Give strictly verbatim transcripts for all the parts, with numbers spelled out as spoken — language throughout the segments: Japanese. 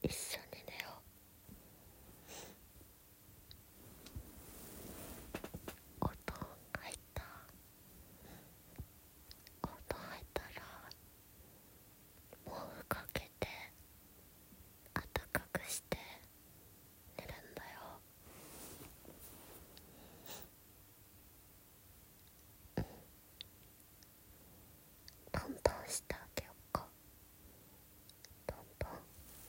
一緒に寝よう。お布団入ったお布団入ったら毛布かけて暖かくして寝るんだよ。トントンしてあげようか。トントン。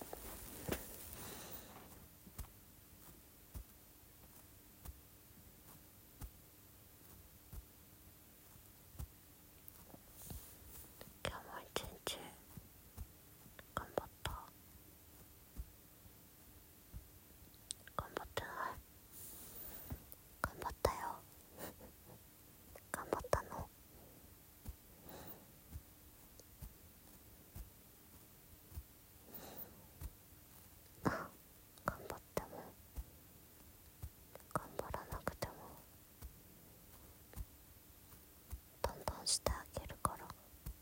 今日も一日頑張った頑張ってない頑張ったよ頑張ったのあ頑張っても頑張らなくてもトントンしてあげるから。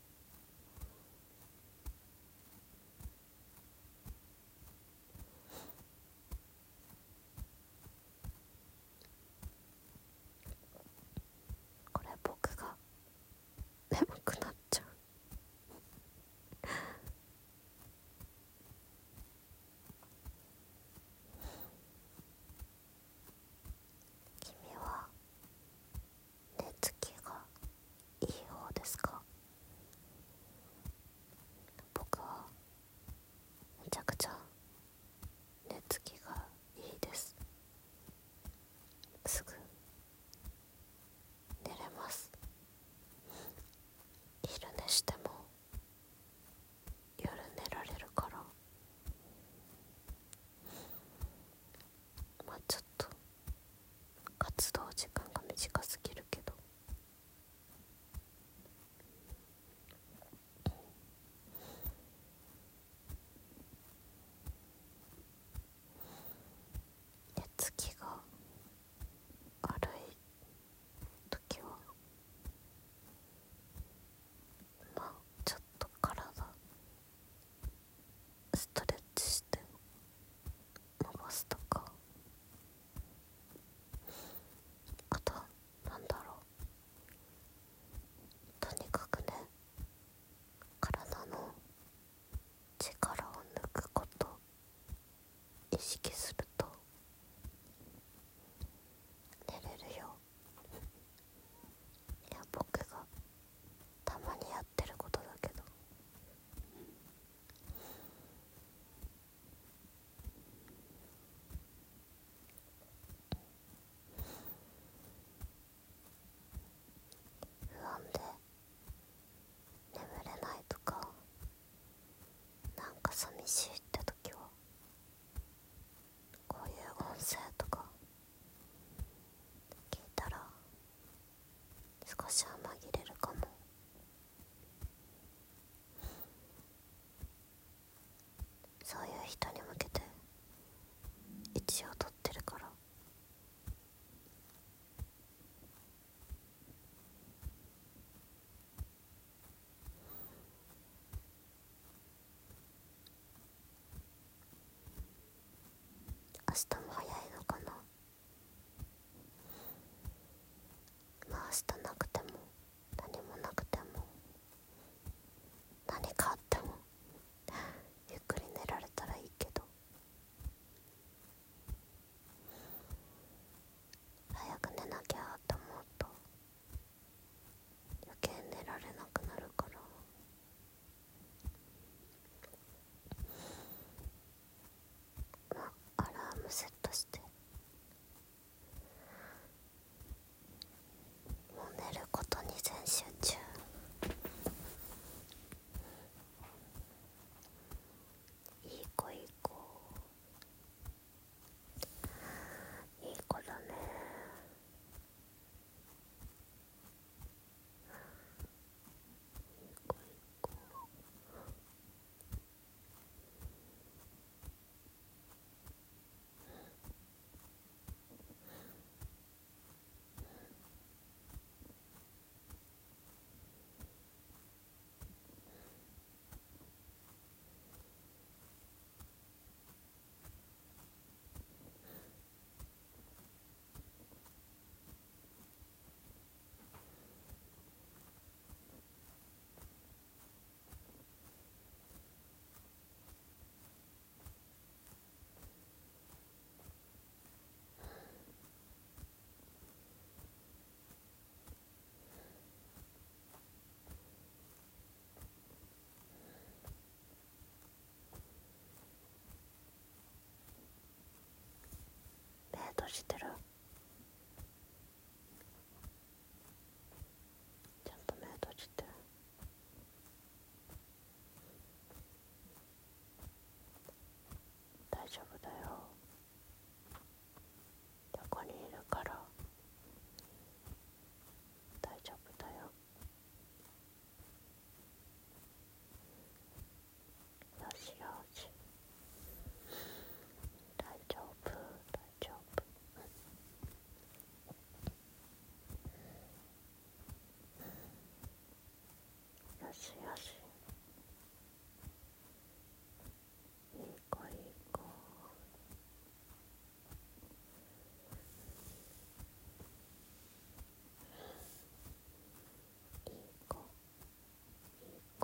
これ僕が眠くなっちゃう。君は寝つきがいい方ですか？僕はめちゃくちゃ寝つきがいいです。すぐ寝れます。昼寝しても夜寝られるから。まあちょっと活動時間が短すぎるけど寝つきが悪い時はまあちょっと体ストレッチして伸ばすとか、あとなんだろう、とにかくね体の力を抜くこと意識すると寝れるよ。いや僕がたまにやってることだけど不安で眠れないとかなんか寂しいって時はこういう音声とか聞いたら少しは紛れるかも。そういう人に向けて一応撮ってるから。明日も早いのかな。まあ明日なくても何もなくても何かあってもゆっくり寝られたらいいけど、早く寝なきゃって思うと余計寝られなくなるから、まあアラーム設閉じてる？ちゃんと目閉じて。大丈夫だよ。横にいるから大丈夫だよ。よしよし、大丈夫大丈夫。よしよし、いい子いい子。いい子いい子。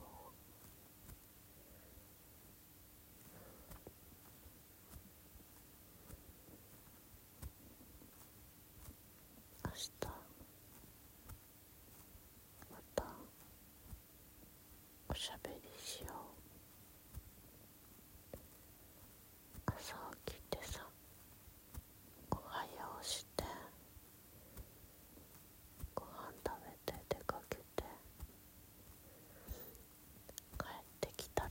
明日またおしゃべりしよう。朝起きてさ、おはようしてご飯食べて出かけて帰ってきたら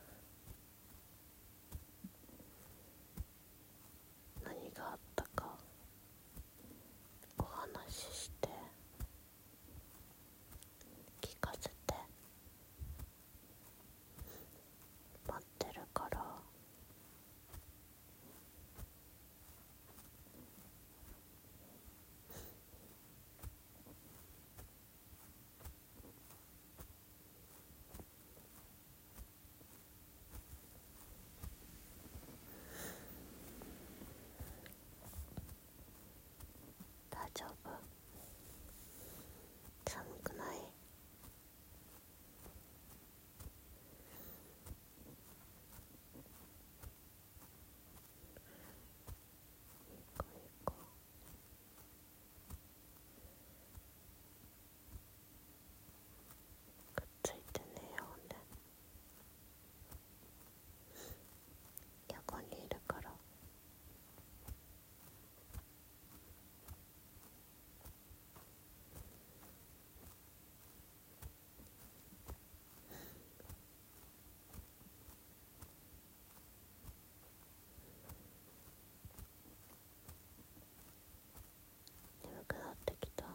何があったかお話しして聞かせて待ってるから。大丈夫？寒くない？いい子いい子。くっついて寝ようね。横にいるから。眠くなってきた？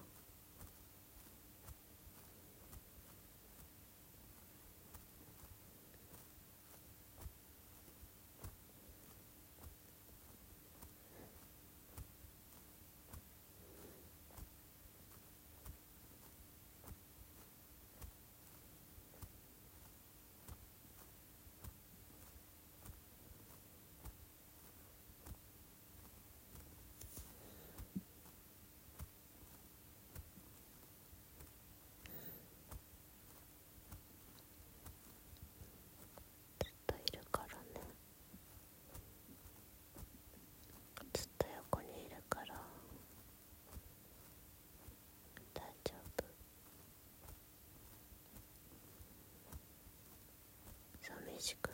ずっといるからね。ずっと横にいるから大丈夫。寂しく